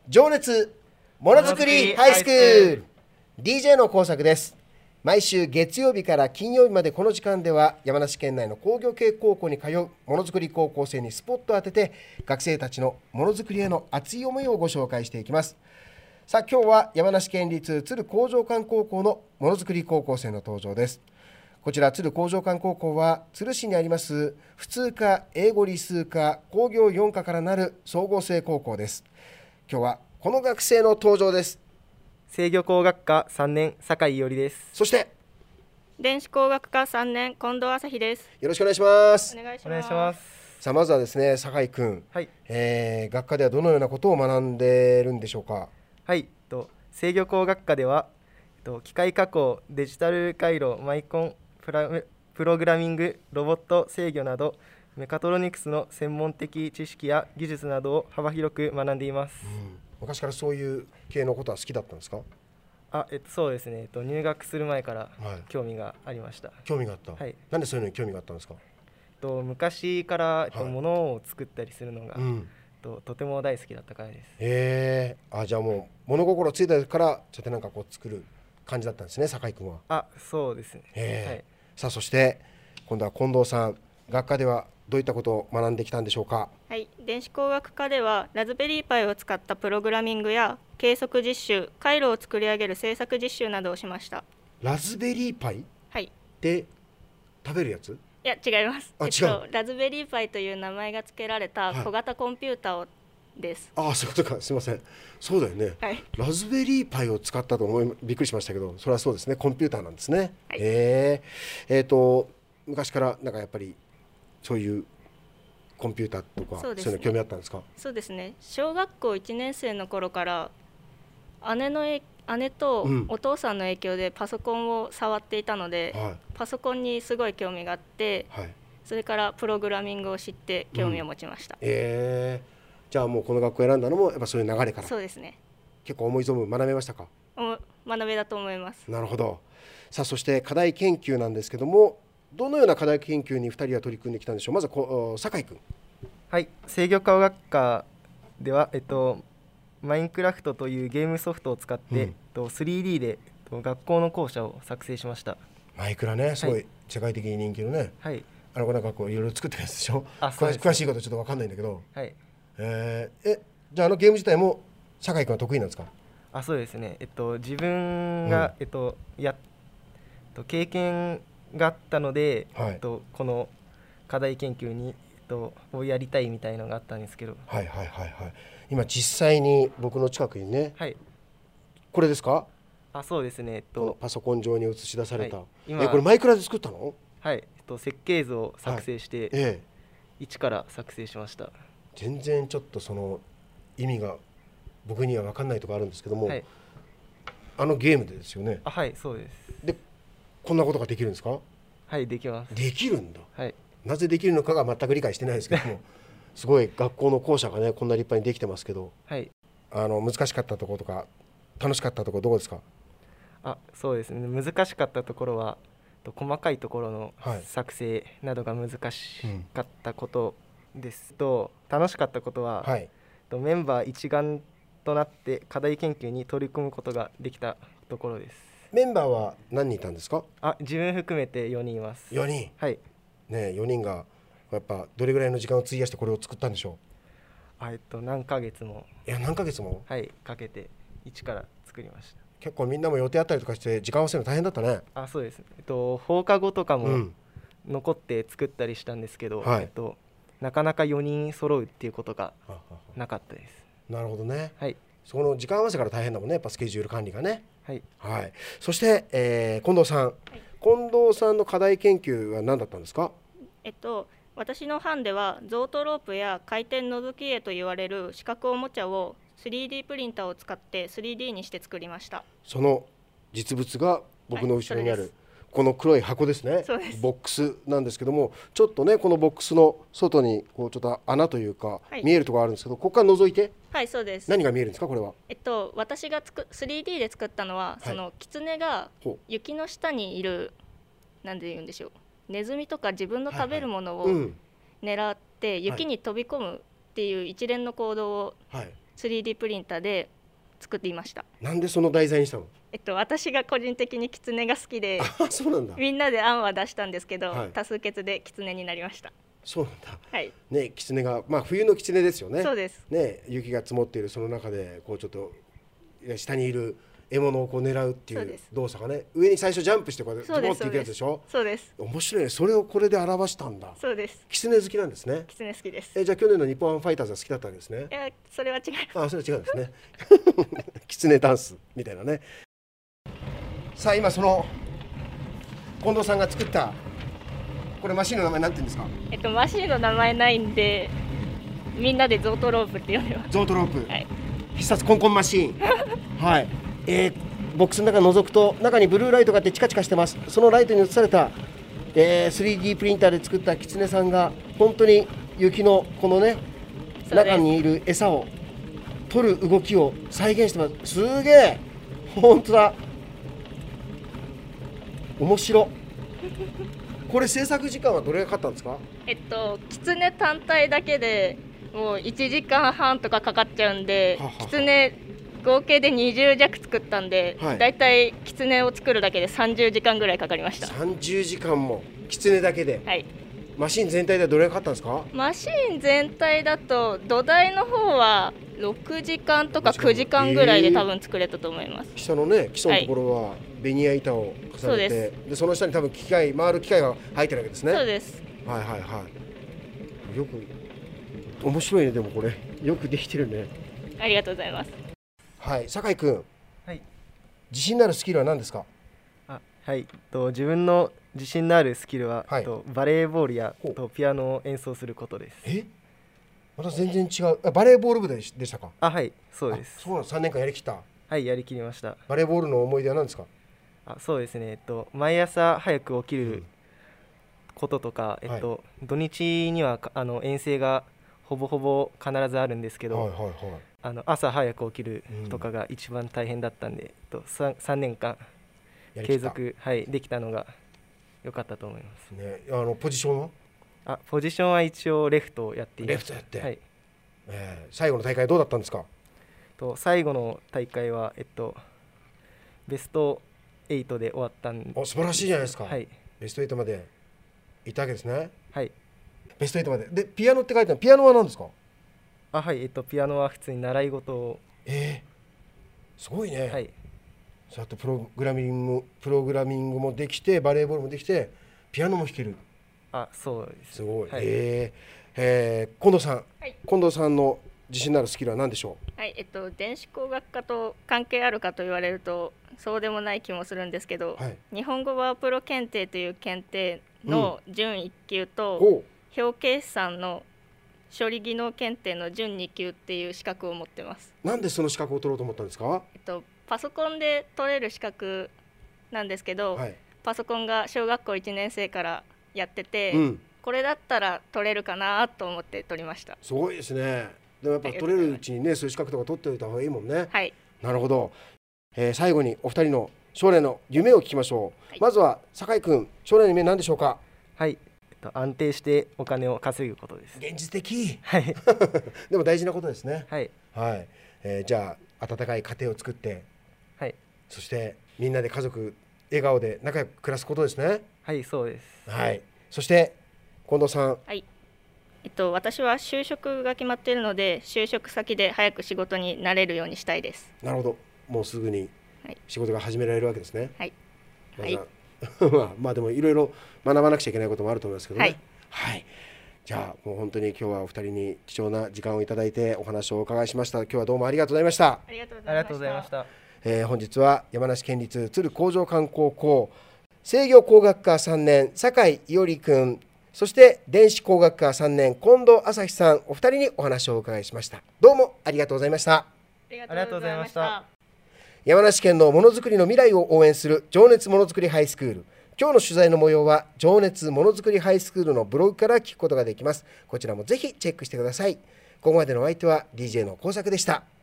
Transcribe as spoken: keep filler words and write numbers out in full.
情熱ものづくりハイスクール ディージェー の高作です。毎週月曜日から金曜日までこの時間では山梨県内の工業系高校に通うものづくり高校生にスポットを当てて学生たちのものづくりへの熱い思いをご紹介していきます。さあ今日は山梨県立鶴工場館高校のものづくり高校生の登場です。こちら鶴工場館高校は鶴市にあります普通科、英語理数科、工業よん科からなる総合性高校です。今日はこの学生の登場です。 制御工学科さんねん酒井伊織です。 そして電子工学科さんねん近藤朝日です。 よろしくお願いします。 お願いします。 お願いします。 さあまずはですね酒井くん、 はい、 えー、学科ではどのようなことを学んでいるんでしょうか。 はい、と制御工学科ではと機械加工、デジタル回路、マイコン、プラプログラミング、ロボット制御などメカトロニクスの専門的知識や技術などを幅広く学んでいます。 うん、昔からそういう系のことは好きだったんですか。 あ、えっと、そうですね、えっと、入学する前からはい興味がありました。 興味があった、 はい、 なんでそういうのに興味があったんですか。 えっと、昔から、えっとはい、 物を作ったりするのが、 うん、 えっと、とても大好きだったからです。 へえー、あじゃあもう物心ついたからちょっとなんかこう作る感じだったんですね酒井くんは。 あ、そうですね。 へー、 はい、 さあそして今度は近藤さん、学科ではどういったことを学んできたんでしょうか。 はい、電子工学科ではラズベリーパイを使ったプログラミングや計測実習、回路を作り上げる製作実習などをしました。 ラズベリーパイはいで食べるやつ。 いや違います。 あ、 えっと、ラズベリーパイという名前が付けられた小型コンピューターをです。 ああそういうことか、すいません。そうだよね、 はい、 ラズベリーパイを使ったと思いびっくりしましたけど、それはそうですね、コンピューターなんですね。 はい、 えー、えーと昔からなんかやっぱりそういうコンピューターとかそう,、ね、そういうの興味あったんですか。 そうですね、小学校いちねん生の頃から姉の姉とお父さんの影響でパソコンを触っていたので、うんはい、パソコンにすごい興味があって、はい、それからプログラミングを知って興味を持ちました。 うん、えー、じゃあもうこの学校を選んだのもやっぱそういう流れから。 そうですね。 結構思い存分学べましたか。 学べだと思います。 なるほど。さあそして課題研究なんですけども、どのような課題研究にふたりは取り組んできたんでしょう。まずは酒井君。 はい、制御工学科では、えっと、マインクラフトというゲームソフトを使って、うん、えっと、スリーディー で、えっと、学校の校舎を作成しました。 マイクラね、すごい世界的に人気のね、はい、あのなんかこういろいろ作ってるやつでしょ。あ、そうです。詳しいことちょっと分かんないんだけど、はい、えー、えじゃああのゲーム自体も酒井君は得意なんですか。 あ、そうですね、えっと、自分が、うん、えっと、やえっと、経験があったので、はい、えっと、この課題研究に、えっと、をやりたいみたいのがあったんですけど、はいはいはいはい、 今実際に僕の近くにね、はい、これですか。 あ、そうですね、えっと、 パソコン上に映し出された、はい、 今えこれマイクラで作ったの。 はい、えっと、設計図を作成して、はい、ええ、一から作成しました。 全然ちょっとその意味が僕には分かんないところあるんですけども、はい、あのゲームでですよね。 あ、はい、そうです。 でこんなことができるんですか。 はい、できます。 できるんだ、はい、なぜできるのかが全く理解してないですけどもすごい学校の校舎がねこんな立派にできてますけど、はい、あの難しかったところとか楽しかったところどこですか。 あ、そうですね、難しかったところは細かいところの作成などが難しかったことですと、うん、楽しかったことは、はい、メンバー一丸となって課題研究に取り組むことができたところです。 メンバーは何人いたんですか。 あ、自分含めてよにんいます。 よにん、 はい、 ね、よにんがやっぱどれぐらいの時間を費やしてこれを作ったんでしょう。あ、えっと、何ヶ月もいや何ヶ月も、 はい、かけて一から作りました。 結構みんなも予定あったりとかして時間合わせるの大変だったね。 あ、そうです、えっと、放課後とかも残って作ったりしたんですけど、うん、えっと、なかなかよにん揃うっていうことがなかったです。 なるほどね、 はい、 その時間合わせから大変だもんね、やっぱスケジュール管理がね。 はい、 はい、そして、えー、近藤さん、はい、近藤さんの課題研究は何だったんですか。 えっと私の班ではゾートロープや回転覗き絵と言われる四角おもちゃを スリーディー プリンターを使って スリーディー にして作りました。 その実物が僕の後ろにある、はい、この黒い箱ですね。 そうです。 ボックスなんですけども、ちょっとねこのボックスの外にこうちょっと穴というか、はい、見えるところあるんですけど、ここから覗いて。 はい、そうです。 何が見えるんですかこれは。 えっと私がつく スリーディー で作ったのは、はい、そのキツネが雪の下にいる、なんで言うんでしょう、ネズミとか自分の食べるものを狙って雪に飛び込むっていう一連の行動をスリーディー プリンターで作っていました。 なんでその題材にしたの？ えっと、私が個人的にキツネが好きであ、そうなんだ。 みんなで案は出したんですけど、 はい、 多数決でキツネになりました。 そうなんだ、 はい、 ね、キツネが、まあ、冬のキツネですよね。 そうです、 ね、雪が積もっているその中でこうちょっと下にいる獲物をこう狙うっていう動作がね、上に最初ジャンプしてこうズボンっていくやつでしょ。 そうです。 面白いね。それをこれで表したんだ。 そうです。 キツネ好きなんですね。 キツネ好きです。 え、じゃあ去年の日本ファイターズは好きだったわけですね。 いや、それは違います。 あ、それは違うんですね。キツネダンスみたいなね。さあ今その近藤さんが作ったこれマシンの名前なんて言うんですか？ えっとマシンの名前ないんでみんなでゾートロープって呼んでます。 ゾートロープ、 はい、 必殺コンコンマシーンはい、えー、ボックスの中覗くと中にブルーライトがあってチカチカしてます。そのライトに映された、えー、スリーディー プリンターで作ったキツネさんが本当に雪のこのね中にいる餌を取る動きを再現してます。すげえ、本当だ、面白。これ制作時間はどれがかかったんですか？ えっとキツネ単体だけでもういちじかんはんとかかかっちゃうんで、はははキツネ合計でにじゅう弱作ったんで、はい、だいたいキツネを作るだけでさんじゅうじかんぐらいかかりました。 さんじゅうじかんもキツネだけで。 はい。 マシン全体ではどれがかかったんですか？ マシン全体だと土台の方はろくじかんとかくじかんぐらいで多分作れたと思います。 えー、下のね基礎のところはベニヤ板を重ねて、で、でその下に多分機械回る機械が入ってるわけですね。 そうです。 はいはいはい。よく面白いね。でもこれよくできてるね。 ありがとうございます。 はい、酒井君、 はい、 自信のあるスキルは何ですか？ あ、はい、と自分の自信のあるスキルは、はい、とバレーボールやとピアノを演奏することです。 え、また全然違う。あ、バレーボール部でしたか？ あ、はい、そうです。 そうなん、さんねんかんやりきった。 はい、やりきりました。 バレーボールの思い出は何ですか？ あ、そうですね、えっと、毎朝早く起きることとか、うん、えっとはい、土日にはあの遠征がほぼほぼ必ずあるんですけど、はいはいはい、あの朝早く起きるとかが一番大変だったんで、うん、えっと、3, さんねんかん継続、はい、できたのが良かったと思います、 ね。あのポジションは？ あ、ポジションは一応レフトをやっています。 レフトやって、 はい、 えー、最後の大会どうだったんですか？ と最後の大会は、えっと、ベストはちで終わったんで。 お、素晴らしいじゃないですか。 はい、 ベストはちまで行ったわけですね。 はい、 ベストはちまで。でピアノって書いてある。ピアノは何ですか？ あ、はい、えっと、ピアノは普通に習い事を。 えー、すごいね。 はい、 そうやってプログラミングプログラミングもできてバレーボールもできてピアノも弾ける。 あ、そうです。 すごい、 はい、 えーえー、近藤さん、はい、近藤さんの自信のあるスキルは何でしょう？ はい、えっと、電子工学科と関係あるかと言われるとそうでもない気もするんですけど、はい、日本語ワープロ検定という検定の準いっ級と、うん、表計算の処理技能検定の準に級っていう資格を持ってます。 なんでその資格を取ろうと思ったんですか？ えっと、パソコンで取れる資格なんですけど、はい、パソコンが小学校いちねん生からやってて、うん、これだったら取れるかなと思って取りました。 すごいですね。でもやっぱ取れるうちにね、そういう資格とか取っておいた方がいいもんね。 はい。 なるほど、えー、最後にお二人の将来の夢を聞きましょう。はい、まずは酒井君、将来の夢何でしょうか？ はい、えっと、安定してお金を稼ぐことです。 現実的。 はい。 でも大事なことですね。 はい。 はい。えー、じゃあ温かい家庭を作って、 はい。 そしてみんなで家族笑顔で仲良く暮らすことですね。 はい、そうです。 はい。そして近藤さん。 はい。えっと、私は就職が決まっているので就職先で早く仕事に慣れるようにしたいです。 なるほど、もうすぐに仕事が始められるわけですね。 はい、 まずは、はい、まあでもいろいろ学ばなくちゃいけないこともあると思いますけどね。はい、はい、じゃあもう本当に今日はお二人に貴重な時間をいただいてお話をお伺いしました。今日はどうもありがとうございました。 ありがとうございました。 えー、本日は山梨県立鶴工場館高校制御工学科さんねん酒井伊織君、そして電子工学科さんねん近藤朝日さん、お二人にお話をお伺いしました。どうもありがとうございました。 ありがとうございました。 山梨県のものづくりの未来を応援する情熱ものづくりハイスクール。今日の取材の模様は情熱ものづくりハイスクールのブログから聞くことができます。こちらもぜひチェックしてください。ここまでのお相手は ディージェー の工作でした。